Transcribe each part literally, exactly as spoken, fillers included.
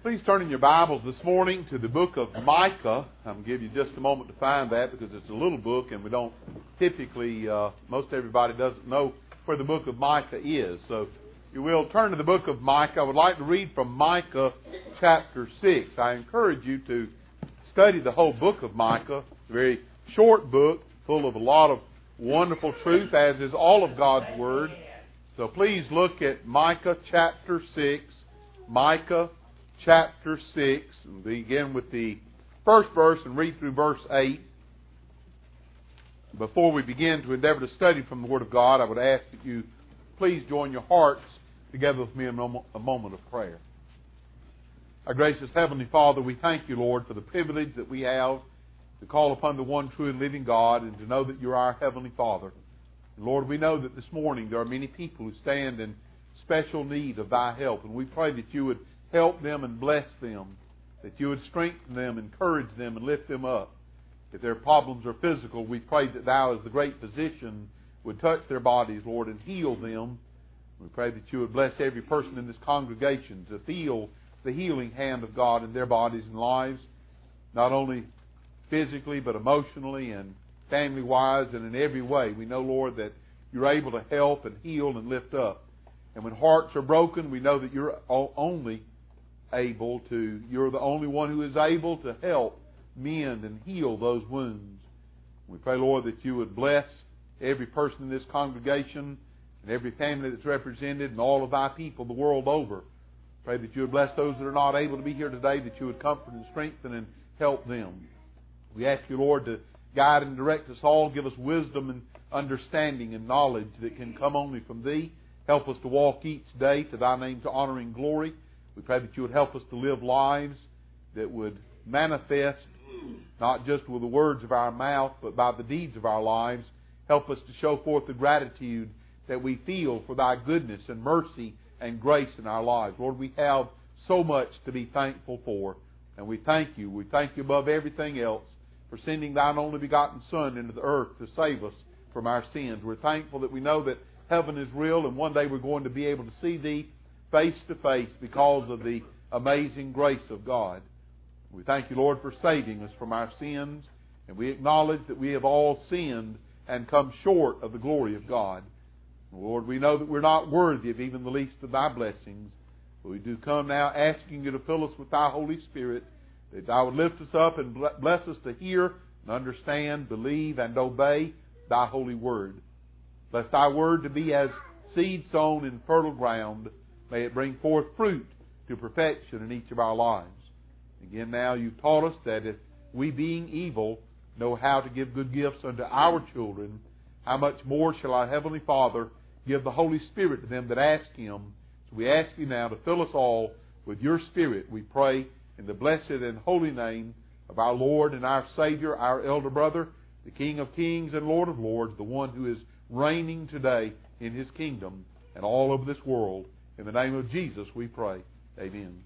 Please turn in your Bibles this morning to the book of Micah. I'm going to give you just a moment to find that because it's a little book and we don't typically, uh, most everybody doesn't know where the book of Micah is. So if you will, turn to the book of Micah. I would like to read from Micah chapter six. I encourage you to study the whole book of Micah. It's a very short book full of a lot of wonderful truth, as is all of God's Word. So please look at Micah chapter six. Micah chapter six, and begin with the first verse and read through verse eight. Before we begin to endeavor to study from the Word of God, I would ask that you please join your hearts together with me in a moment of prayer. Our gracious Heavenly Father, we thank you, Lord, for the privilege that we have to call upon the one true and living God and to know that you're our Heavenly Father. And Lord, we know that this morning there are many people who stand in special need of thy help, and we pray that you would help them and bless them, that you would strengthen them, encourage them, and lift them up. If their problems are physical, we pray that thou, as the great physician, would touch their bodies, Lord, and heal them. We pray that you would bless every person in this congregation to feel the healing hand of God in their bodies and lives, not only physically, but emotionally and family-wise and in every way. We know, Lord, that you're able to help and heal and lift up. And when hearts are broken, we know that you're only able to, you're the only one who is able to help mend and heal those wounds. We pray, Lord, that you would bless every person in this congregation and every family that's represented and all of thy people the world over. Pray that you would bless those that are not able to be here today, that you would comfort and strengthen and help them. We ask you, Lord, to guide and direct us all. Give us wisdom and understanding and knowledge that can come only from thee. Help us to walk each day to thy name's honor and glory. We pray that you would help us to live lives that would manifest not just with the words of our mouth, but by the deeds of our lives. Help us to show forth the gratitude that we feel for thy goodness and mercy and grace in our lives. Lord, we have so much to be thankful for, and we thank you. We thank you above everything else for sending thine only begotten Son into the earth to save us from our sins. We're thankful that we know that heaven is real, and one day we're going to be able to see thee face to face because of the amazing grace of God. We thank you, Lord, for saving us from our sins, and we acknowledge that we have all sinned and come short of the glory of God. Lord, we know that we're not worthy of even the least of thy blessings, but we do come now asking you to fill us with thy Holy Spirit, that thou would lift us up and bless us to hear and understand, believe, and obey thy holy word. Bless thy word to be as seed sown in fertile ground. May it bring forth fruit to perfection in each of our lives. Again, now you've taught us that if we, being evil, know how to give good gifts unto our children, how much more shall our Heavenly Father give the Holy Spirit to them that ask Him. So we ask you now to fill us all with your Spirit, we pray, in the blessed and holy name of our Lord and our Savior, our elder brother, the King of kings and Lord of lords, the one who is reigning today in His kingdom and all over this world. In the name of Jesus we pray. Amen.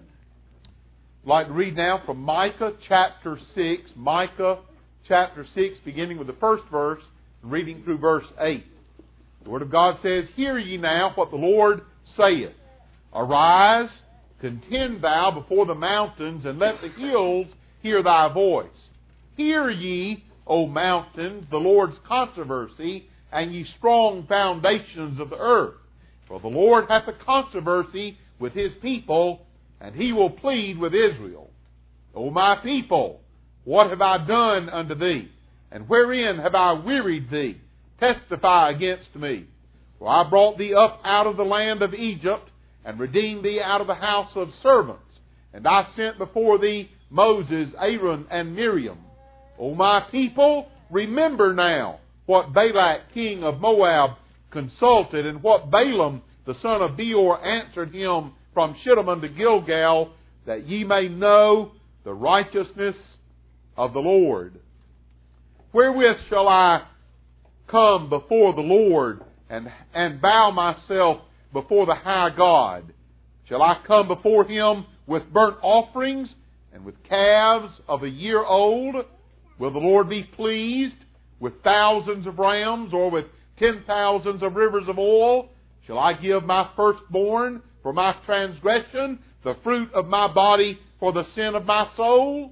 I'd like to read now from Micah chapter six. Micah chapter six, beginning with the first verse and reading through verse eight. The Word of God says, Hear ye now what the Lord saith. Arise, contend thou before the mountains, and let the hills hear thy voice. Hear ye, O mountains, the Lord's controversy, and ye strong foundations of the earth. For the Lord hath a controversy with His people, and He will plead with Israel. O my people, what have I done unto thee? And wherein have I wearied thee? Testify against me. For I brought thee up out of the land of Egypt, and redeemed thee out of the house of servants. And I sent before thee Moses, Aaron, and Miriam. O my people, remember now what Balak king of Moab consulted, and what Balaam the son of Beor answered him from Shittim unto Gilgal, that ye may know the righteousness of the Lord. Wherewith shall I come before the Lord, and, and bow myself before the high God? Shall I come before Him with burnt offerings, and with calves of a year old? Will the Lord be pleased with thousands of rams, or with ten thousands of rivers of oil? Shall I give my firstborn for my transgression, the fruit of my body for the sin of my soul?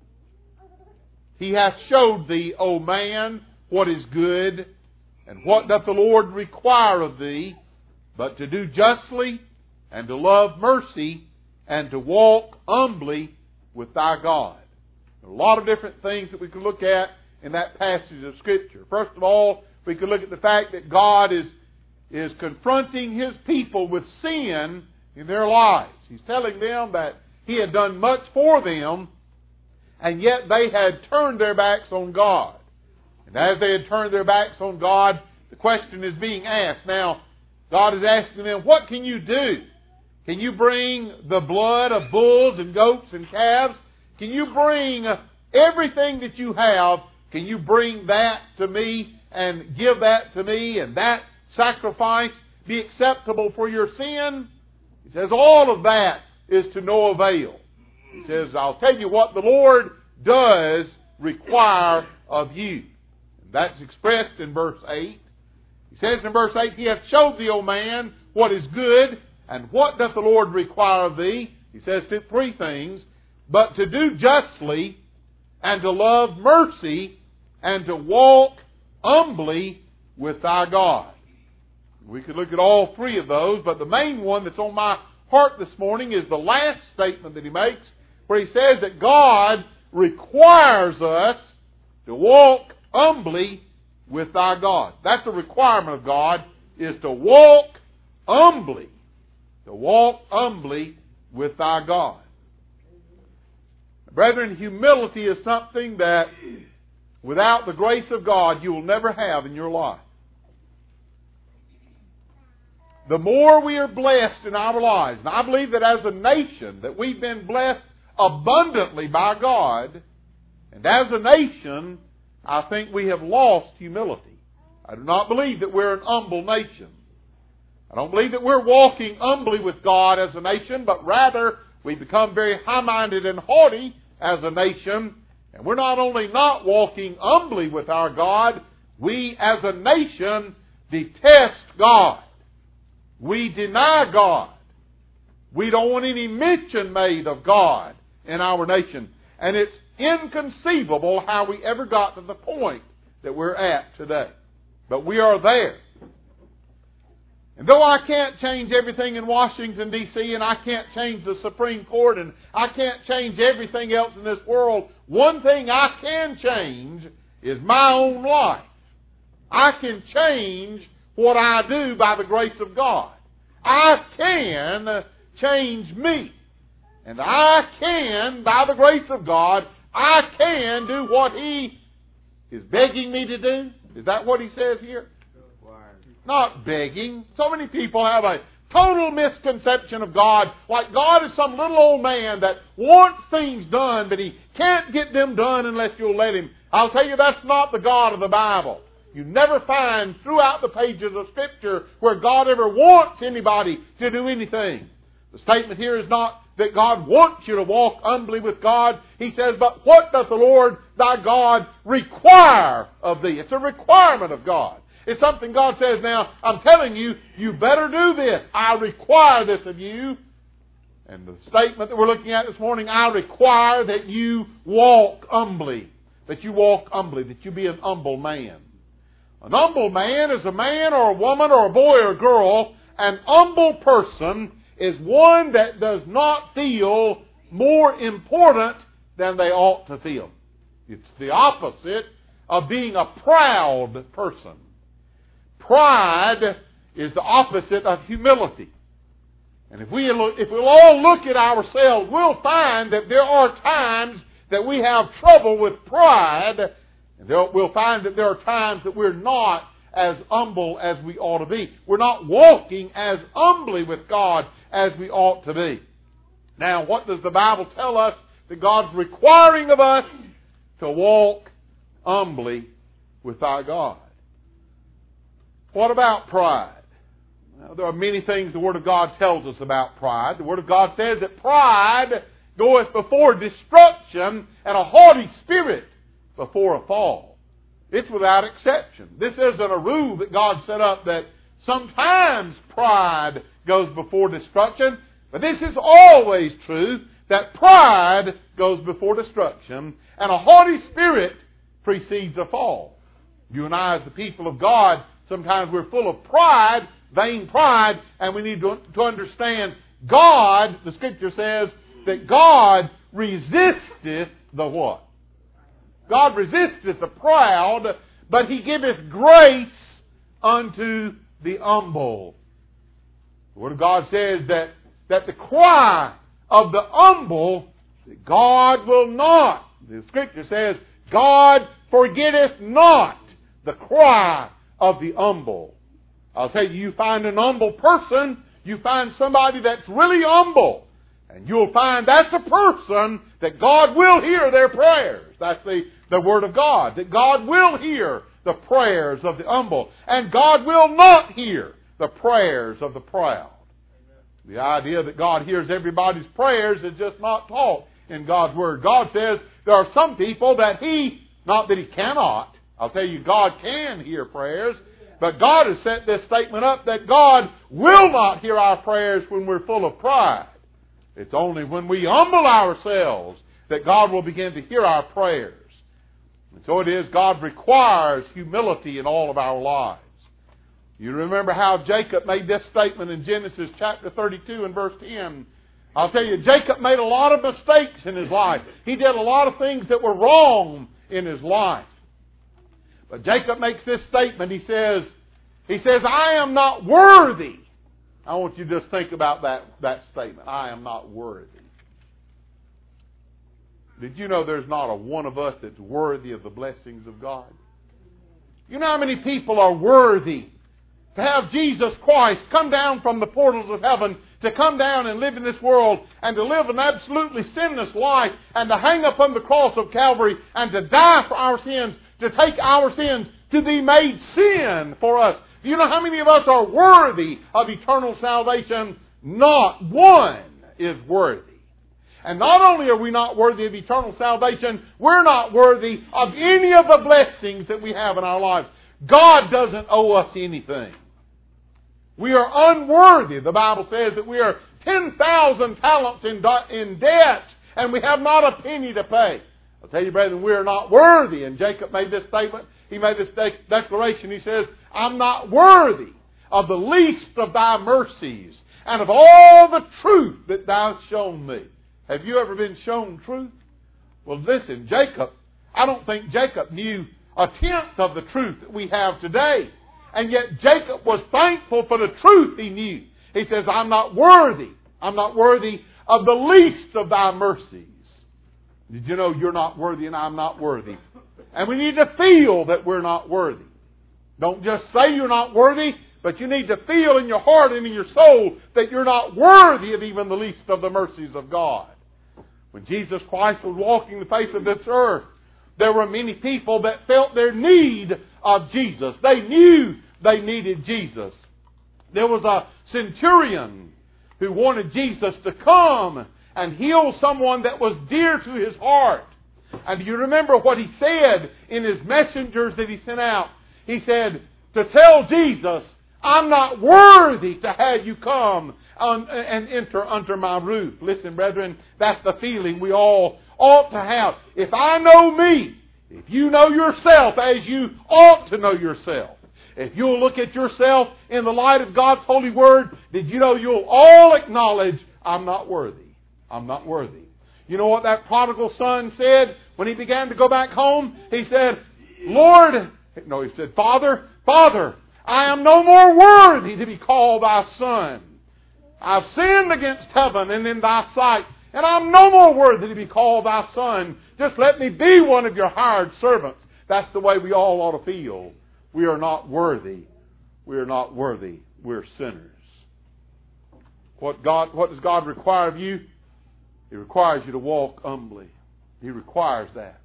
He hath showed thee, O man, what is good, and what doth the Lord require of thee, but to do justly, and to love mercy, and to walk humbly with thy God. There are a lot of different things that we could look at in that passage of Scripture. First of all, we could look at the fact that God is, is confronting His people with sin in their lives. He's telling them that He had done much for them, and yet they had turned their backs on God. And as they had turned their backs on God, the question is being asked. Now, God is asking them, what can you do? Can you bring the blood of bulls and goats and calves? Can you bring everything that you have? Can you bring that to me and give that to me, and that sacrifice be acceptable for your sin? He says all of that is to no avail. He says, I'll tell you what the Lord does require of you. And that's expressed in verse eight. He says in verse eight, He hath showed thee, O man, what is good, and what doth the Lord require of thee? He says three things: but to do justly, and to love mercy, and to walk humbly with thy God. We could look at all three of those, but the main one that's on my heart this morning is the last statement that he makes, where he says that God requires us to walk humbly with thy God. That's a requirement of God, is to walk humbly. To walk humbly with thy God. Brethren, humility is something that without the grace of God you will never have in your life. The more we are blessed in our lives, and I believe that as a nation that we've been blessed abundantly by God, and as a nation, I think we have lost humility. I do not believe that we're an humble nation. I don't believe that we're walking humbly with God as a nation, but rather we become very high-minded and haughty as a nation. And we're not only not walking humbly with our God, we as a nation detest God. We deny God. We don't want any mention made of God in our nation. And it's inconceivable how we ever got to the point that we're at today. But we are there. And though I can't change everything in Washington, D C, and I can't change the Supreme Court, and I can't change everything else in this world, one thing I can change is my own life. I can change what I do by the grace of God. I can change me. And I can, by the grace of God, I can do what He is begging me to do. Is that what He says here? Not begging. So many people have a total misconception of God, like God is some little old man that wants things done, but He can't get them done unless you'll let Him. I'll tell you, that's not the God of the Bible. You never find throughout the pages of Scripture where God ever wants anybody to do anything. The statement here is not that God wants you to walk humbly with God. He says, but what doth the Lord thy God require of thee? It's a requirement of God. It's something God says, now, I'm telling you, you better do this. I require this of you. And the statement that we're looking at this morning, I require that you walk humbly. That you walk humbly. That you be an humble man. An humble man is a man or a woman or a boy or a girl. An humble person is one that does not feel more important than they ought to feel. It's the opposite of being a proud person. Pride is the opposite of humility. And if, we look, if we'll all look at ourselves, we'll find that there are times that we have trouble with pride. And there, we'll find that there are times that we're not as humble as we ought to be. We're not walking as humbly with God as we ought to be. Now, what does the Bible tell us that God's requiring of us? To walk humbly with our God. What about pride? Well, there are many things the Word of God tells us about pride. The Word of God says that pride goeth before destruction, and a haughty spirit before a fall. It's without exception. This isn't a rule that God set up that sometimes pride goes before destruction, but But this is always true, that pride goes before destruction, and a haughty spirit precedes a fall. You and I, as the people of God, sometimes we're full of pride, vain pride, and we need to, to understand God, the Scripture says, that God resisteth the what? God resisteth the proud, but He giveth grace unto the humble. The Word of God says that, that the cry of the humble, that God will not. The Scripture says, God forgetteth not the cry of the humble. I'll tell you, you find an humble person, you find somebody that's really humble, and you'll find that's a person that God will hear their prayers. That's the, the Word of God, that God will hear the prayers of the humble, and God will not hear the prayers of the proud. The idea that God hears everybody's prayers is just not taught in God's Word. God says there are some people that He, not that He cannot, I'll tell you, God can hear prayers, but God has set this statement up that God will not hear our prayers when we're full of pride. It's only when we humble ourselves that God will begin to hear our prayers. And so it is, God requires humility in all of our lives. You remember how Jacob made this statement in Genesis chapter thirty-two and verse ten. I'll tell you, Jacob made a lot of mistakes in his life. He did a lot of things that were wrong in his life. But Jacob makes this statement. He says, he says, I am not worthy. I want you to just think about that, that statement. I am not worthy. Did you know there's not a one of us that's worthy of the blessings of God? You know how many people are worthy to have Jesus Christ come down from the portals of heaven, to come down and live in this world, and to live an absolutely sinless life, and to hang upon the cross of Calvary, and to die for our sins, to take our sins, to be made sin for us. Do you know how many of us are worthy of eternal salvation? Not one is worthy. And not only are we not worthy of eternal salvation, we're not worthy of any of the blessings that we have in our lives. God doesn't owe us anything. We are unworthy. The Bible says that we are ten thousand talents in, in debt, and we have not a penny to pay. I'll tell you, brethren, we are not worthy. And Jacob made this statement. He made this de- declaration. He says, I'm not worthy of the least of thy mercies and of all the truth that thou hast shown me. Have you ever been shown truth? Well, listen, Jacob, I don't think Jacob knew a tenth of the truth that we have today. And yet Jacob was thankful for the truth he knew. He says, I'm not worthy. I'm not worthy of the least of thy mercies. Did you know you're not worthy and I'm not worthy? And we need to feel that we're not worthy. Don't just say you're not worthy, but you need to feel in your heart and in your soul that you're not worthy of even the least of the mercies of God. When Jesus Christ was walking the face of this earth, there were many people that felt their need of Jesus. They knew they needed Jesus. There was a centurion who wanted Jesus to come and heal someone that was dear to his heart. And do you remember what he said in his messengers that he sent out? He said, to tell Jesus, I'm not worthy to have you come and enter under my roof. Listen, brethren, that's the feeling we all ought to have. If I know me, if you know yourself as you ought to know yourself, if you'll look at yourself in the light of God's holy word, did you know you'll all acknowledge, I'm not worthy. I'm not worthy. You know what that prodigal son said when he began to go back home? He said, Lord, no, he said, Father, Father, I am no more worthy to be called thy son. I've sinned against heaven and in thy sight, and I'm no more worthy to be called thy son. Just let me be one of your hired servants. That's the way we all ought to feel. We are not worthy. We are not worthy. We're sinners. What God, what does God require of you? He requires you to walk humbly. He requires that.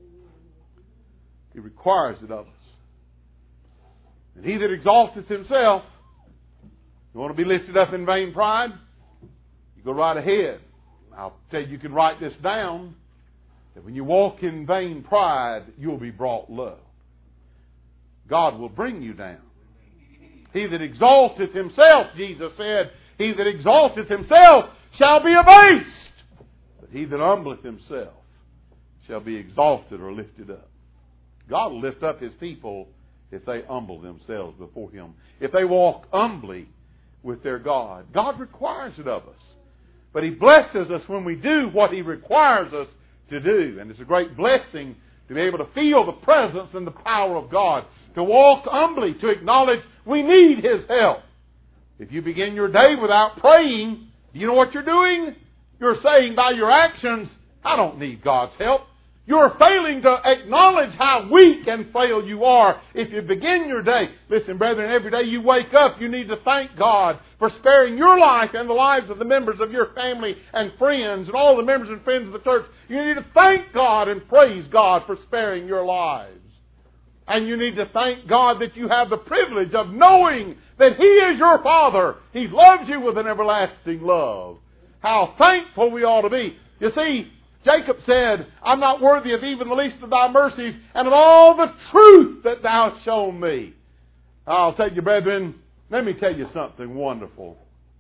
He requires it of us. And he that exalteth himself, you want to be lifted up in vain pride? You go right ahead. I'll tell you, you can write this down, that when you walk in vain pride, you'll be brought low. God will bring you down. He that exalteth himself, Jesus said, he that exalteth himself shall be abased, but he that humbleth himself shall be exalted or lifted up. God will lift up His people if they humble themselves before Him. If they walk humbly with their God. God requires it of us. But He blesses us when we do what He requires us to do. And it's a great blessing to be able to feel the presence and the power of God. To walk humbly, to acknowledge we need His help. If you begin your day without praying, do you know what you're doing? You're saying by your actions, I don't need God's help. You're failing to acknowledge how weak and frail you are if you begin your day. Listen, brethren, every day you wake up, you need to thank God for sparing your life and the lives of the members of your family and friends and all the members and friends of the church. You need to thank God and praise God for sparing your lives. And you need to thank God that you have the privilege of knowing that He is your Father. He loves you with an everlasting love. How thankful we ought to be. You see, Jacob said, I'm not worthy of even the least of Thy mercies and of all the truth that Thou hast shown me. I'll tell you, brethren, let me tell you something wonderful.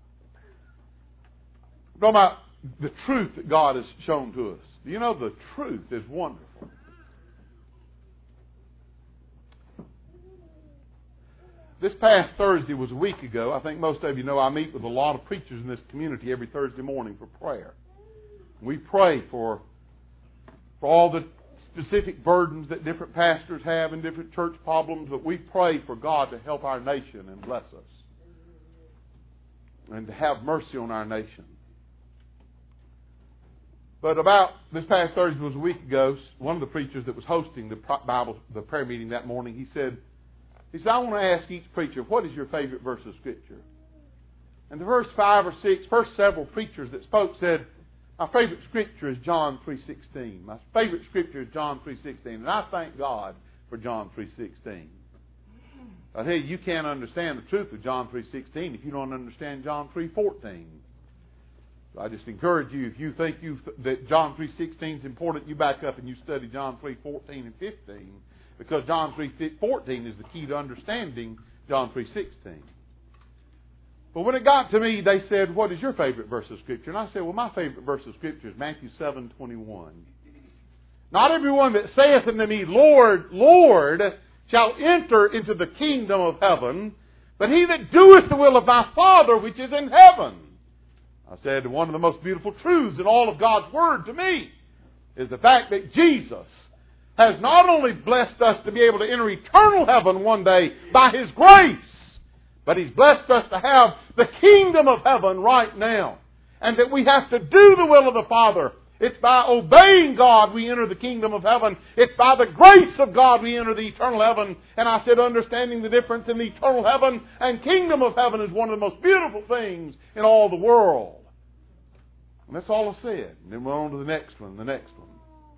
Talking about the truth that God has shown to us. Do you know the truth is wonderful? This past Thursday was a week ago. I think most of you know I meet with a lot of preachers in this community every Thursday morning for prayer. We pray for, for all the specific burdens that different pastors have and different church problems, but we pray for God to help our nation and bless us and to have mercy on our nation. But about this past Thursday was a week ago, one of the preachers that was hosting the Bible, the prayer meeting that morning, he said, He said, I want to ask each preacher, what is your favorite verse of Scripture? And the first five or six, first several preachers that spoke said, my favorite Scripture is John three sixteen. My favorite Scripture is John three sixteen. And I thank God for John three sixteen. I tell you, you can't understand the truth of John three sixteen if you don't understand John three fourteen. So I just encourage you, if you think you that John three sixteen is important, you back up and you study John three fourteen and fifteen. Because John three fourteen is the key to understanding John three sixteen. But when it got to me, they said, what is your favorite verse of Scripture? And I said, well, my favorite verse of Scripture is Matthew seven twenty-one. Not everyone that saith unto me, Lord, Lord, shall enter into the kingdom of heaven, but he that doeth the will of my Father which is in heaven. I said, one of the most beautiful truths in all of God's Word to me is the fact that Jesus has not only blessed us to be able to enter eternal heaven one day by His grace, but He's blessed us to have the kingdom of heaven right now. And that we have to do the will of the Father. It's by obeying God we enter the kingdom of heaven. It's by the grace of God we enter the eternal heaven. And I said understanding the difference in the eternal heaven and kingdom of heaven is one of the most beautiful things in all the world. And that's all I said. And then went on to the next one, the next one.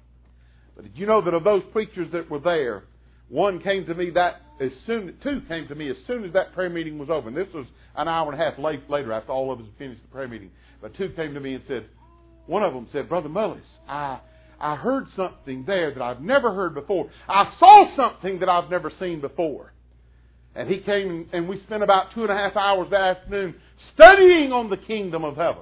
But did you know that of those preachers that were there, one came to me that as soon, two came to me as soon as that prayer meeting was over. And this was an hour and a half late, later after all of us finished the prayer meeting. But two came to me and said, one of them said, Brother Mullis, I, I heard something there that I've never heard before. I saw something that I've never seen before. And he came and we spent about two and a half hours that afternoon studying on the kingdom of heaven.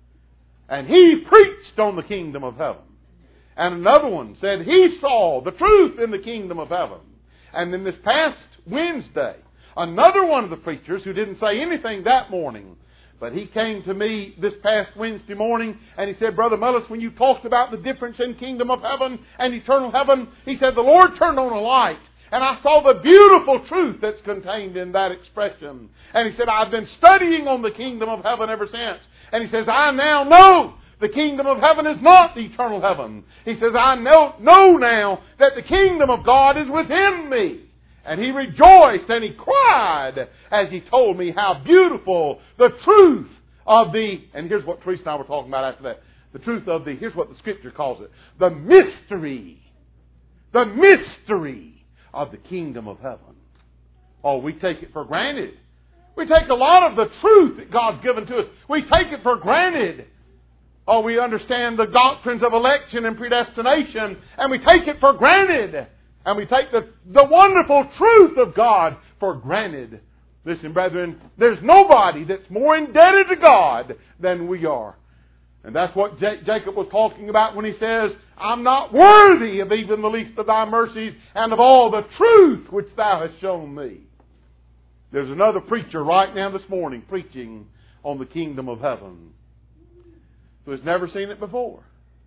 And he preached on the kingdom of heaven. And another one said he saw the truth in the kingdom of heaven. And then this past Wednesday, another one of the preachers who didn't say anything that morning, but he came to me this past Wednesday morning and he said, Brother Mullis, when you talked about the difference in kingdom of heaven and eternal heaven, he said, the Lord turned on a light and I saw the beautiful truth that's contained in that expression. And he said, I've been studying on the kingdom of heaven ever since. And he says, I now know the kingdom of heaven is not the eternal heaven. He says, I know, know now that the kingdom of God is within me. And he rejoiced and he cried as he told me how beautiful the truth of the, and here's what Teresa and I were talking about after that, the truth of the, here's what the Scripture calls it, the mystery, the mystery of the kingdom of heaven. Oh, we take it for granted. We take a lot of the truth that God's given to us. We take it for granted. Oh, we understand the doctrines of election and predestination, and we take it for granted. And we take the, the wonderful truth of God for granted. Listen, brethren, there's nobody that's more indebted to God than we are. And that's what J- Jacob was talking about when he says, I'm not worthy of even the least of thy mercies and of all the truth which thou hast shown me. There's another preacher right now this morning preaching on the kingdom of heaven who has never seen it before,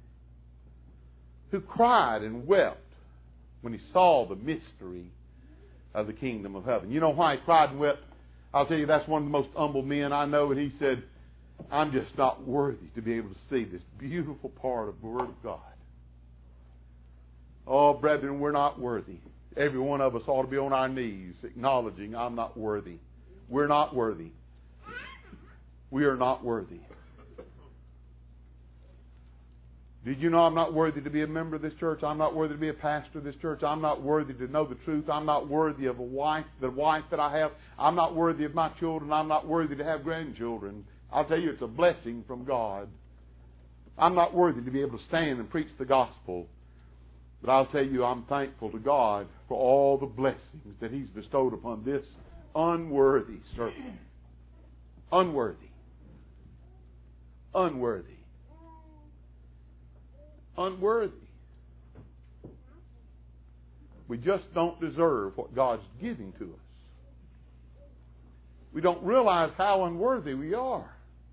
who cried and wept when he saw the mystery of the kingdom of heaven. You know why he cried and wept? I'll tell you, that's one of the most humble men I know, and he said, I'm just not worthy to be able to see this beautiful part of the Word of God. Oh, brethren, we're not worthy. Every one of us ought to be on our knees acknowledging, I'm not worthy. We're not worthy. We are not worthy. Did you know I'm not worthy to be a member of this church? I'm not worthy to be a pastor of this church. I'm not worthy to know the truth. I'm not worthy of a wife, the wife that I have. I'm not worthy of my children. I'm not worthy to have grandchildren. I'll tell you, it's a blessing from God. I'm not worthy to be able to stand and preach the gospel. But I'll tell you, I'm thankful to God for all the blessings that He's bestowed upon this unworthy servant. Unworthy. Unworthy. Unworthy. We just don't deserve what God's giving to us. We don't realize how unworthy we are.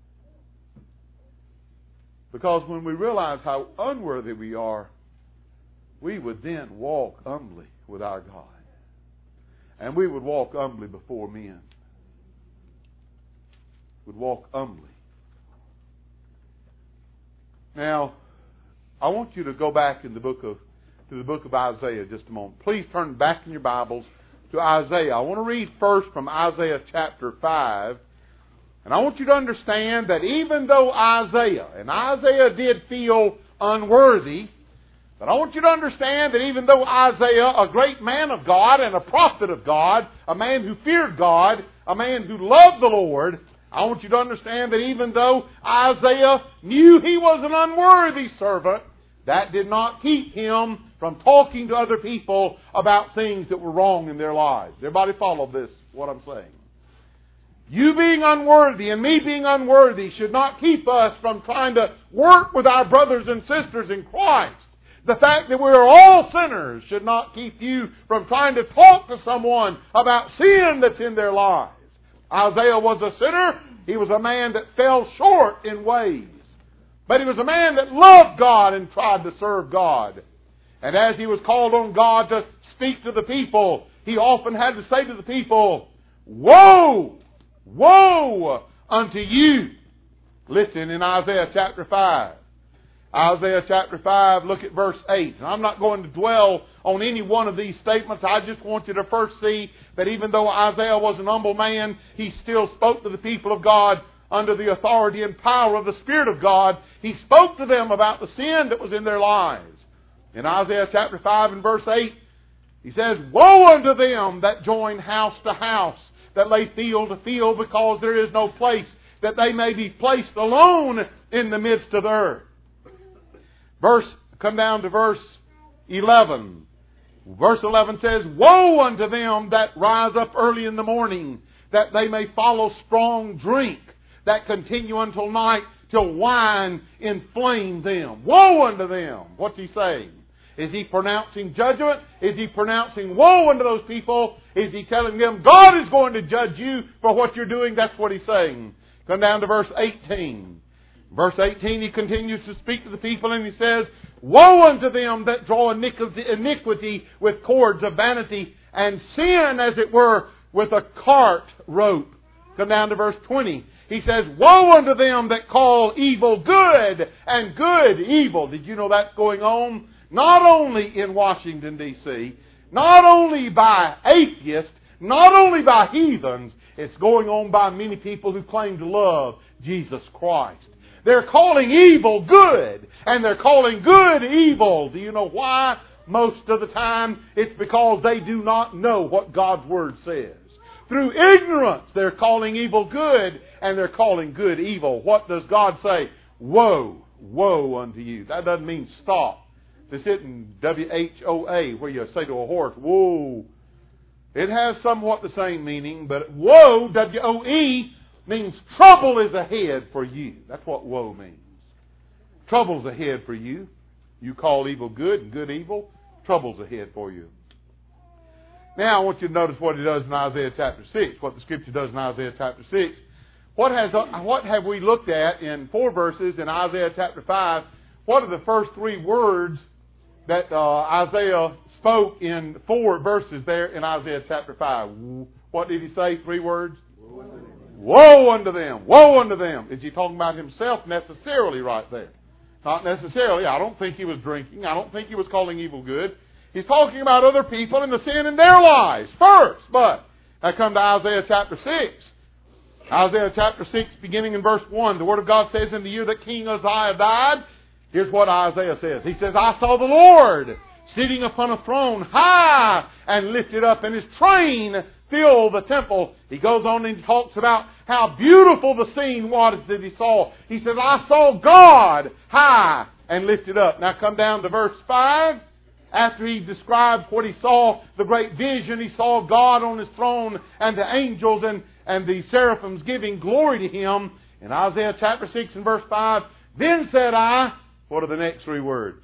Because when we realize how unworthy we are, we would then walk humbly with our God. And we would walk humbly before men. Would walk humbly. Now, I want you to go back in the book of to the book of Isaiah just a moment. Please turn back in your Bibles to Isaiah. I want to read first from Isaiah chapter five. And I want you to understand that even though Isaiah, and Isaiah did feel unworthy, but I want you to understand that even though Isaiah, a great man of God and a prophet of God, a man who feared God, a man who loved the Lord, I want you to understand that even though Isaiah knew he was an unworthy servant, that did not keep him from talking to other people about things that were wrong in their lives. Everybody follow this, what I'm saying. You being unworthy and me being unworthy should not keep us from trying to work with our brothers and sisters in Christ. The fact that we are all sinners should not keep you from trying to talk to someone about sin that's in their lives. Isaiah was a sinner. He was a man that fell short in ways. But he was a man that loved God and tried to serve God. And as he was called on God to speak to the people, he often had to say to the people, Woe! Woe unto you! Listen in Isaiah chapter five. Isaiah chapter five, look at verse eight. And I'm not going to dwell on any one of these statements. I just want you to first see that even though Isaiah was an humble man, he still spoke to the people of God under the authority and power of the Spirit of God. He spoke to them about the sin that was in their lives. In Isaiah chapter five and verse eight, he says, Woe unto them that join house to house, that lay field to field, because there is no place, that they may be placed alone in the midst of the earth. Verse, come down to verse eleven. Verse eleven says, Woe unto them that rise up early in the morning, that they may follow strong drink, that continue until night, till wine inflame them. Woe unto them! What's he saying? Is he pronouncing judgment? Is he pronouncing woe unto those people? Is he telling them, God is going to judge you for what you're doing? That's what he's saying. Come down to verse eighteen. Verse eighteen, he continues to speak to the people and he says, Woe unto them that draw iniquity with cords of vanity, and sin, as it were, with a cart rope. Come down to verse twenty. He says, Woe unto them that call evil good, and good evil. Did you know that's going on? Not only in Washington, D C, not only by atheists, not only by heathens, it's going on by many people who claim to love Jesus Christ. They're calling evil good, and they're calling good evil. Do you know why? Most of the time, it's because they do not know what God's Word says. Through ignorance, they're calling evil good, and they're calling good evil. What does God say? Woe, woe unto you. That doesn't mean stop. This isn't W H O A, where you say to a horse, whoa. It has somewhat the same meaning, but woe, W O E, means trouble is ahead for you. That's what woe means. Trouble's ahead for you. You call evil good and good evil. Trouble's ahead for you. Now I want you to notice what He does in Isaiah chapter six, what the Scripture does in Isaiah chapter six. What has what have we looked at in four verses in Isaiah chapter five? What are the first three words that uh, Isaiah spoke in four verses there in Isaiah chapter five? What did he say? Three words? Woe unto them! Woe unto them! Is he talking about himself necessarily right there? Not necessarily. I don't think he was drinking. I don't think he was calling evil good. He's talking about other people and the sin in their lives first. But I come to Isaiah chapter six. Isaiah chapter six, beginning in verse one, the Word of God says, in the year that King Uzziah died, here's what Isaiah says. He says, I saw the Lord sitting upon a throne high and lifted up, and His train filled the temple. He goes on and talks about how beautiful the scene was that he saw. He says, I saw God high and lifted up. Now come down to verse five. After he described what he saw, the great vision, he saw God on His throne and the angels and, and the seraphims giving glory to Him. In Isaiah chapter six and verse five, then said I, what are the next three words?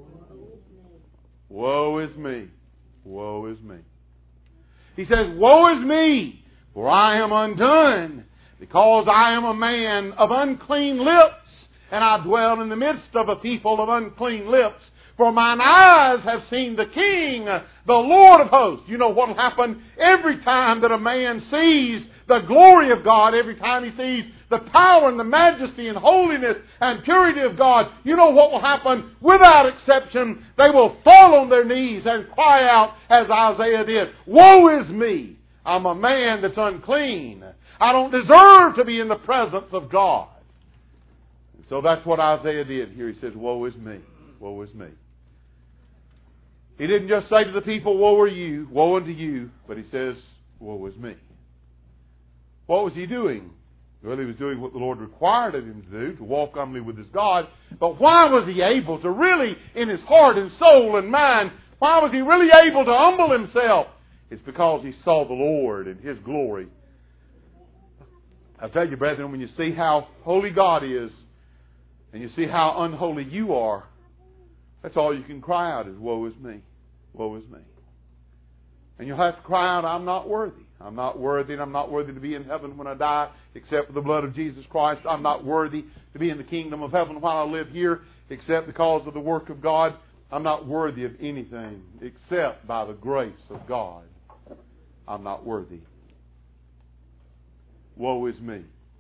Woe is me. Woe is me. He says, woe is me, for I am undone, because I am a man of unclean lips, and I dwell in the midst of a people of unclean lips. For mine eyes have seen the King, the Lord of hosts. You know what will happen every time that a man sees the glory of God, every time he sees the power and the majesty and holiness and purity of God. You know what will happen without exception. They will fall on their knees and cry out as Isaiah did, woe is me! I'm a man that's unclean. I don't deserve to be in the presence of God. And so that's what Isaiah did here. He says, woe is me! Woe is me! He didn't just say to the people, woe are you, woe unto you, but he says, woe is me. What was he doing? Well, he was doing what the Lord required of him to do, to walk humbly with his God. But why was he able to really, in his heart and soul and mind, why was he really able to humble himself? It's because he saw the Lord and His glory. I'll tell you, brethren, when you see how holy God is, and you see how unholy you are, that's all you can cry out is, woe is me, woe is me. And you'll have to cry out, I'm not worthy. I'm not worthy, and I'm not worthy to be in heaven when I die, except for the blood of Jesus Christ. I'm not worthy to be in the kingdom of heaven while I live here, except because of the work of God. I'm not worthy of anything except by the grace of God. I'm not worthy. Woe is me.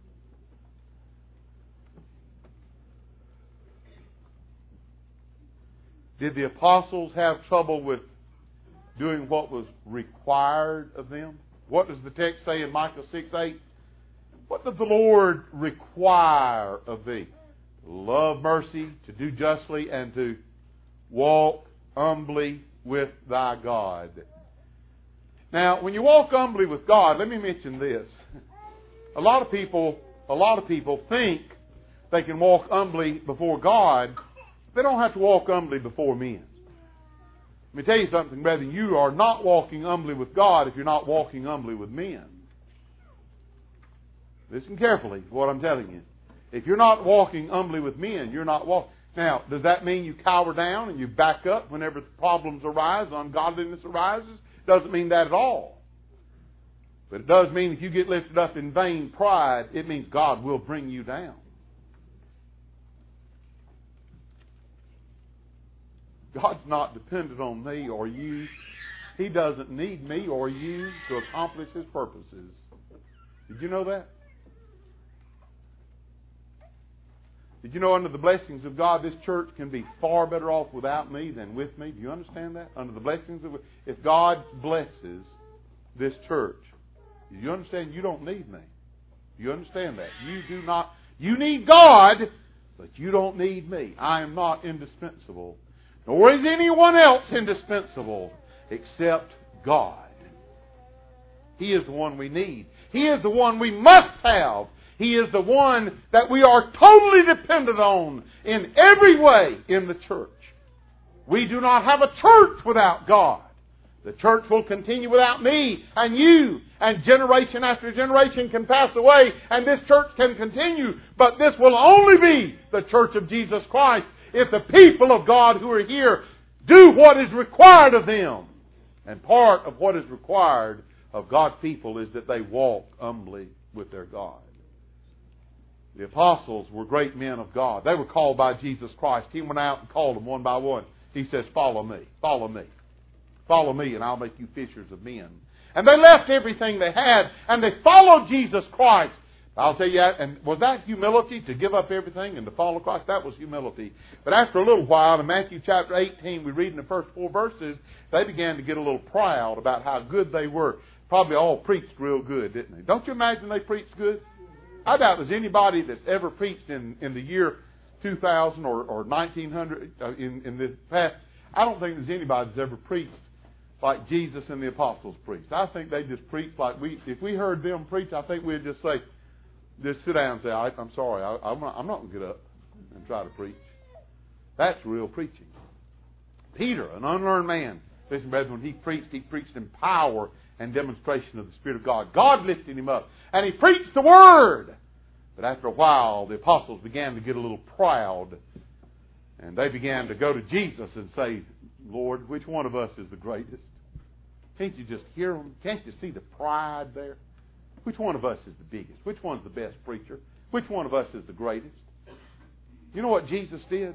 Did the apostles have trouble with doing what was required of them? What does the text say in Micah six eight? What does the Lord require of thee? To love mercy, to do justly, and to walk humbly with thy God. Now, when you walk humbly with God, let me mention this. A lot of people, a lot of people think they can walk humbly before God. They don't have to walk humbly before men. Let me tell you something, brethren. You are not walking humbly with God if you're not walking humbly with men. Listen carefully to what I'm telling you. If you're not walking humbly with men, you're not walking. Now, does that mean you cower down and you back up whenever problems arise, ungodliness arises? Doesn't mean that at all. But it does mean if you get lifted up in vain pride, it means God will bring you down. God's not dependent on me or you. He doesn't need me or you to accomplish His purposes. Did you know that? Did you know under the blessings of God, this church can be far better off without me than with me? Do you understand that? Under the blessings of... If God blesses this church, do you understand you don't need me? Do you understand that? You do not... You need God, but you don't need me. I am not indispensable. Nor is anyone else indispensable except God. He is the one we need. He is the one we must have. He is the one that we are totally dependent on in every way in the church. We do not have a church without God. The church will continue without me and you, and generation after generation can pass away, and this church can continue. But this will only be the church of Jesus Christ if the people of God who are here do what is required of them. And part of what is required of God's people is that they walk humbly with their God. The apostles were great men of God. They were called by Jesus Christ. He went out and called them one by one. He says, follow me, follow me. Follow me and I'll make you fishers of men. And they left everything they had and they followed Jesus Christ. I'll tell you that, and was that humility to give up everything and to follow Christ? That was humility. But after a little while, in Matthew chapter eighteen, we read in the first four verses, they began to get a little proud about how good they were. Probably all preached real good, didn't they? Don't you imagine they preached good? I doubt there's anybody that's ever preached in, in the year two thousand or, or nineteen hundred uh, in, in the past. I don't think there's anybody that's ever preached like Jesus and the apostles preached. I think they just preached like we, if we heard them preach, I think we'd just say, just sit down and say, I, I'm sorry, I, I'm not, I'm not going to get up and try to preach. That's real preaching. Peter, an unlearned man, listen, brethren, when he preached, he preached in power and demonstration of the Spirit of God. God lifted him up, and he preached the Word. But after a while, the apostles began to get a little proud, and they began to go to Jesus and say, Lord, which one of us is the greatest? Can't you just hear them? Can't you see the pride there? Which one of us is the biggest? Which one's the best preacher? Which one of us is the greatest? You know what Jesus did?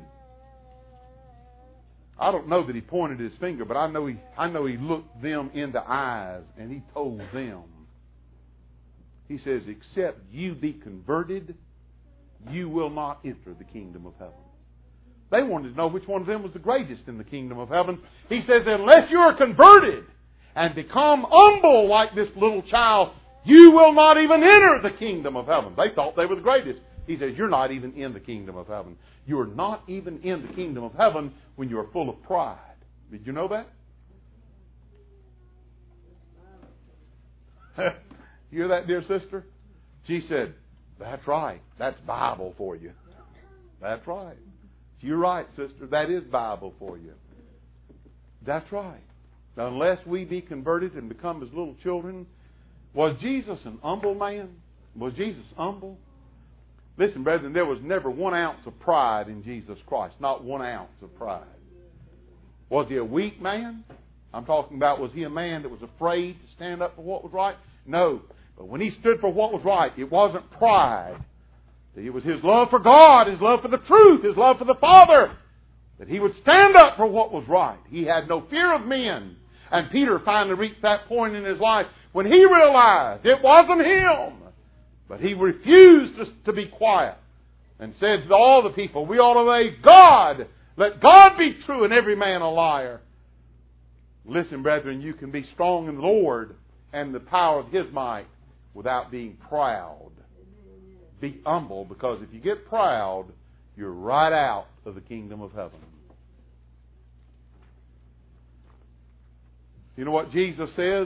I don't know that he pointed his finger, but I know he, I know he looked them in the eyes and he told them. He says, except you be converted, you will not enter the kingdom of heaven. They wanted to know which one of them was the greatest in the kingdom of heaven. He says, unless you are converted and become humble like this little child, you will not even enter the kingdom of heaven. They thought they were the greatest. He says, you're not even in the kingdom of heaven. You are not even in the kingdom of heaven when you are full of pride. Did you know that? You hear that, dear sister? She said, that's right. That's Bible for you. That's right. You're right, sister. That is Bible for you. That's right. Unless we be converted and become as little children. Was Jesus an humble man? Was Jesus humble? Listen, brethren, there was never one ounce of pride in Jesus Christ. Not one ounce of pride. Was he a weak man? I'm talking about, was he a man that was afraid to stand up for what was right? No. But when he stood for what was right, it wasn't pride. It was his love for God, his love for the truth, his love for the Father, that he would stand up for what was right. He had no fear of men. And Peter finally reached that point in his life when he realized it wasn't him. But he refused to, to be quiet and said to all the people, we ought to obey God. Let God be true and every man a liar. Listen, brethren, you can be strong in the Lord and the power of His might without being proud. Be humble, because if you get proud, you're right out of the kingdom of heaven. You know what Jesus says?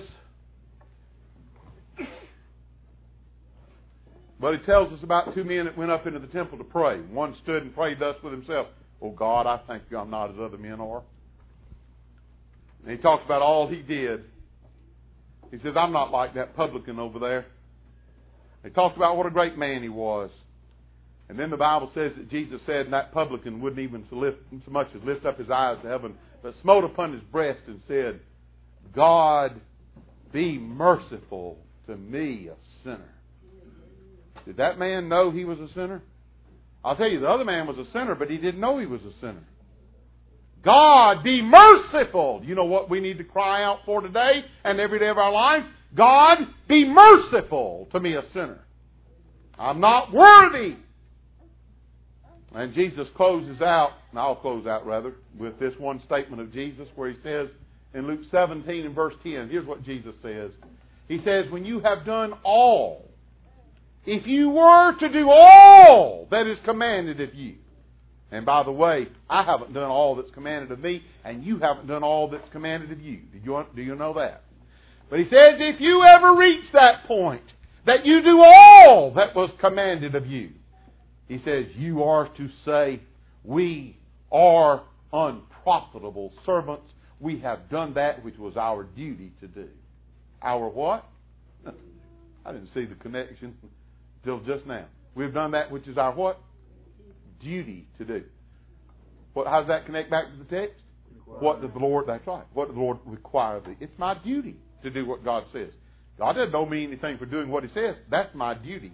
But He tells us about two men that went up into the temple to pray. One stood and prayed thus with himself, oh God, I thank you I'm not as other men are. And he talks about all he did. He says, I'm not like that publican over there. He talked about what a great man he was. And then the Bible says that Jesus said, and that publican wouldn't even so, lift, so much as lift up his eyes to heaven, but smote upon his breast and said, God, be merciful to me, a sinner. Did that man know he was a sinner? I'll tell you, the other man was a sinner, but he didn't know he was a sinner. God, be merciful. You know what we need to cry out for today and every day of our lives? God, be merciful to me, a sinner. I'm not worthy. And Jesus closes out, and I'll close out rather, with this one statement of Jesus where He says in Luke seventeen and verse ten, here's what Jesus says. He says, when you have done all, if you were to do all that is commanded of you, and by the way, I haven't done all that's commanded of me, and you haven't done all that's commanded of you. Do you, do you know that? But He says, if you ever reach that point, that you do all that was commanded of you, He says, you are to say, we are unprofitable servants. We have done that which was our duty to do. Our what? I didn't see the connection till just now. We've done that which is our what? Duty to do. What? How does that connect back to the text? What does the Lord, that's right, what does the Lord require of thee? It's my duty to do what God says. God doesn't owe me anything for doing what He says. That's my duty.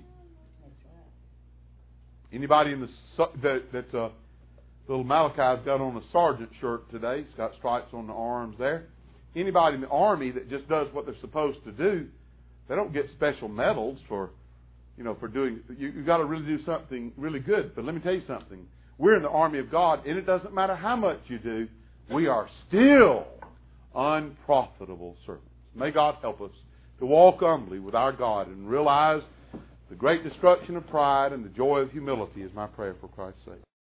Anybody in the that that uh, little Malachi's got on a sergeant shirt today? It's got stripes on the arms there. Anybody in the Army that just does what they're supposed to do, they don't get special medals for, you know, for doing. You, you've got to really do something really good. But let me tell you something. We're in the army of God, and it doesn't matter how much you do. We are still unprofitable servants. May God help us to walk humbly with our God and realize the great destruction of pride and the joy of humility is my prayer for Christ's sake.